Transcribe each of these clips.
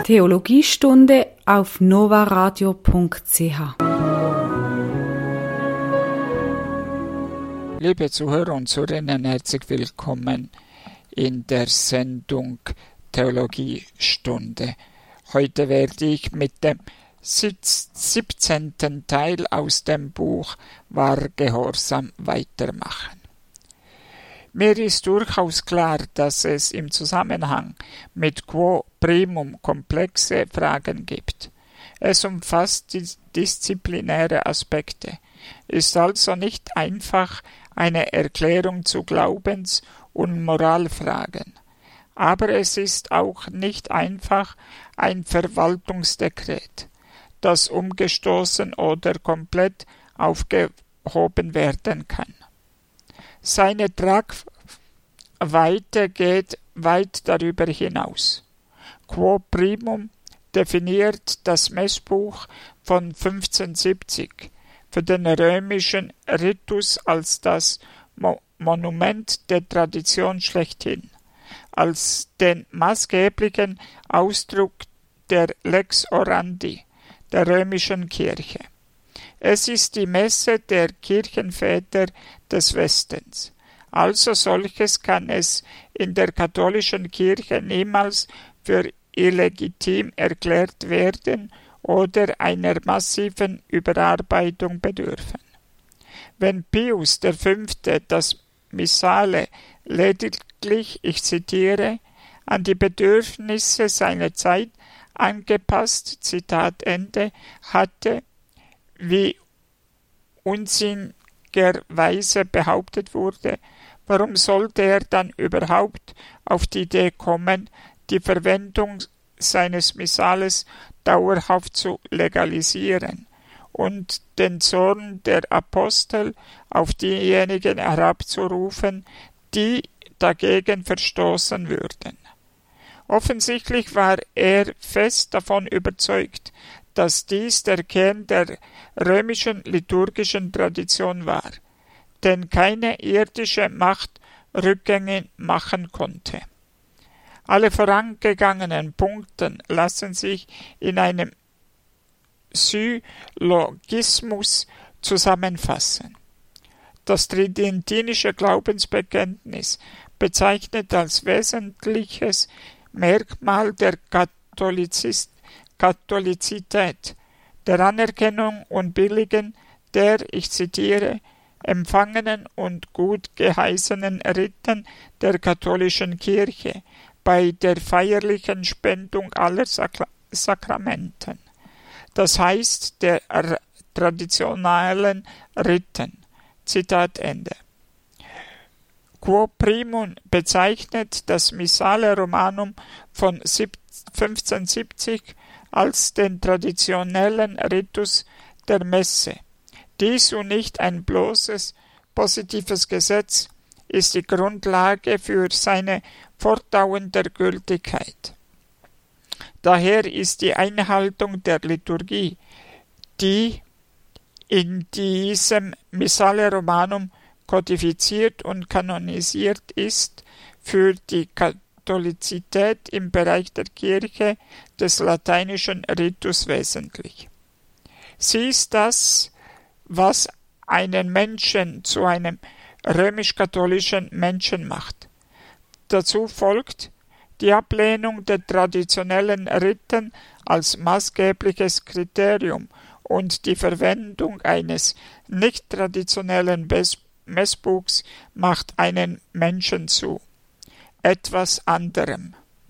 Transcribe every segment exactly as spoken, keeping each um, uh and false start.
Theologiestunde auf novaradio punkt c h. Liebe Zuhörer und Zuhörerinnen, herzlich willkommen in der Sendung Theologiestunde. Heute werde ich mit dem siebzehnten Teil aus dem Buch Wahrer Gehorsam weitermachen. Mir ist durchaus klar, dass es im Zusammenhang mit Quo Primum komplexe Fragen gibt. Es umfasst die disziplinäre Aspekte, ist also nicht einfach eine Erklärung zu Glaubens- und Moralfragen. Aber es ist auch nicht einfach ein Verwaltungsdekret, das umgestoßen oder komplett aufgehoben werden kann. Seine Tragweite geht weit darüber hinaus. Quo Primum definiert das Messbuch von fünfzehnhundertsiebzig für den römischen Ritus als das Mo- Monument der Tradition schlechthin, als den maßgeblichen Ausdruck der Lex Orandi, der römischen Kirche. Es ist die Messe der Kirchenväter des Westens. Also solches kann es in der katholischen Kirche niemals für illegitim erklärt werden oder einer massiven Überarbeitung bedürfen. Wenn Pius der Fünfte das Missale lediglich, ich zitiere, an die Bedürfnisse seiner Zeit angepasst, Zitat Ende, hatte, wie unsinnigerweise behauptet wurde, warum sollte er dann überhaupt auf die Idee kommen, die Verwendung seines Missales dauerhaft zu legalisieren und den Zorn der Apostel auf diejenigen herabzurufen, die dagegen verstoßen würden. Offensichtlich war er fest davon überzeugt, dass dies der Kern der römischen liturgischen Tradition war, denn keine irdische Macht Rückgänge machen konnte. Alle vorangegangenen Punkte lassen sich in einem Syllogismus zusammenfassen. Das tridentinische Glaubensbekenntnis bezeichnet als wesentliches Merkmal der Katholizist Katholizität, der Anerkennung und Billigen der, ich zitiere, empfangenen und gut geheißenen Riten der katholischen Kirche bei der feierlichen Spendung aller Sakra- Sakramenten, das heißt der r- traditionellen Riten. Zitat Ende. Quo Primum bezeichnet das Missale Romanum von fünfzehnhundertsiebzig als den traditionellen Ritus der Messe. Dies und nicht ein bloßes positives Gesetz ist die Grundlage für seine fortdauernde Gültigkeit. Daher ist die Einhaltung der Liturgie, die in diesem Missale Romanum kodifiziert und kanonisiert ist, für die Katholizität im Bereich der Kirche des lateinischen Ritus wesentlich. Sie ist das, was einen Menschen zu einem römisch-katholischen Menschen macht. Dazu folgt die Ablehnung der traditionellen Riten als maßgebliches Kriterium und die Verwendung eines nicht traditionellen Messbuchs macht einen Menschen zu etwas anderem.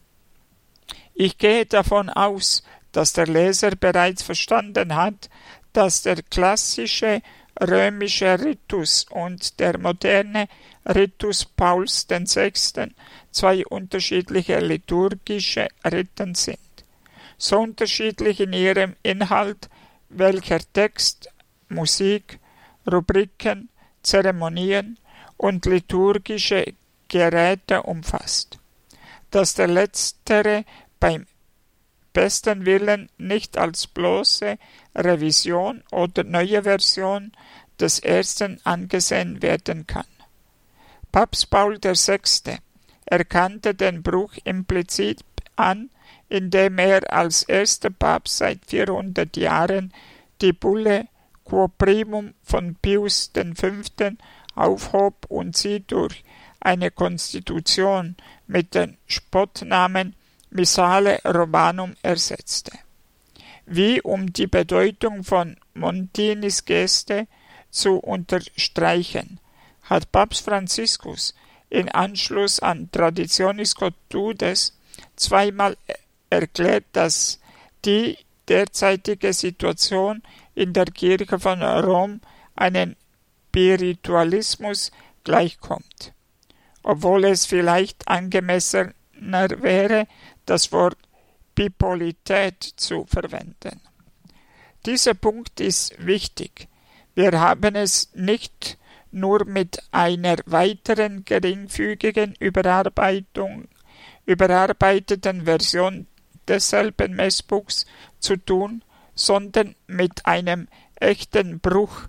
Ich gehe davon aus, dass der Leser bereits verstanden hat, dass der klassische römische Ritus und der moderne Ritus Pauls der Sechste zwei unterschiedliche liturgische Riten sind, so unterschiedlich in ihrem Inhalt, welcher Text, Musik, Rubriken, Zeremonien und liturgische Geräte umfasst, dass der letztere beim besten Willen nicht als bloße Revision oder neue Version des ersten angesehen werden kann. Papst Paul der Sechste erkannte den Bruch implizit an, indem er als erster Papst seit vierhundert Jahren die Bulle Quo Primum von Pius der Fünfte aufhob und sie durch eine Konstitution mit dem Spottnamen Missale Romanum ersetzte. Wie um die Bedeutung von Montinis Geste zu unterstreichen, hat Papst Franziskus in Anschluss an Traditionis Custodies zweimal erklärt, dass die derzeitige Situation in der Kirche von Rom einem Spiritualismus gleichkommt, obwohl es vielleicht angemessener wäre, das Wort Bipolität zu verwenden. Dieser Punkt ist wichtig. Wir haben es nicht nur mit einer weiteren geringfügigen Überarbeitung, überarbeiteten Version desselben Messbuchs zu tun, sondern mit einem echten Bruch,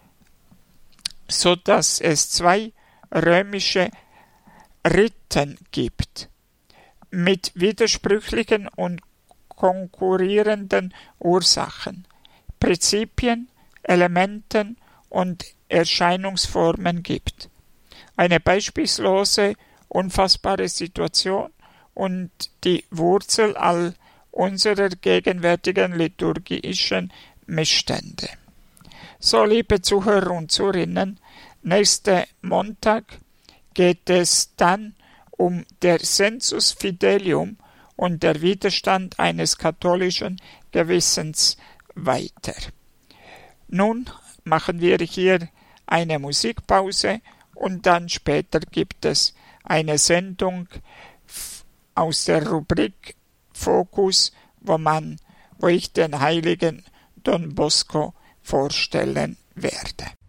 so dass es zwei römische Riten gibt, mit widersprüchlichen und konkurrierenden Ursachen, Prinzipien, Elementen und Erscheinungsformen gibt. Eine beispiellose, unfassbare Situation und die Wurzel all unserer gegenwärtigen liturgischen Missstände. So, liebe Zuhörer und Zuhörerinnen, nächsten Montag geht es dann um der Sensus Fidelium und der Widerstand eines katholischen Gewissens weiter. Nun machen wir hier eine Musikpause und dann später gibt es eine Sendung aus der Rubrik Fokus, wo man, wo ich den heiligen Don Bosco vorstellen werde.